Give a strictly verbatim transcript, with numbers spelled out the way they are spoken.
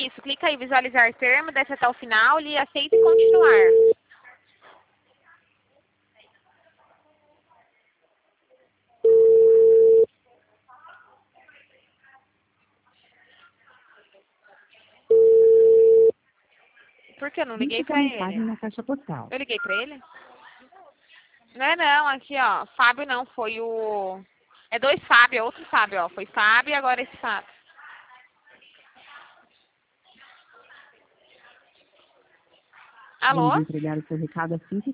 Isso, clica aí, visualizar termo, desce até o final, e aceita e continuar. Por que eu não liguei pra ele? Na caixa postal. Eu liguei pra ele? Não é não, aqui ó, Fábio não, foi o... É dois Fábio, é outro Fábio, ó. Foi Fábio e agora esse Fábio. Alô? Vamos entregar o seu recado assim que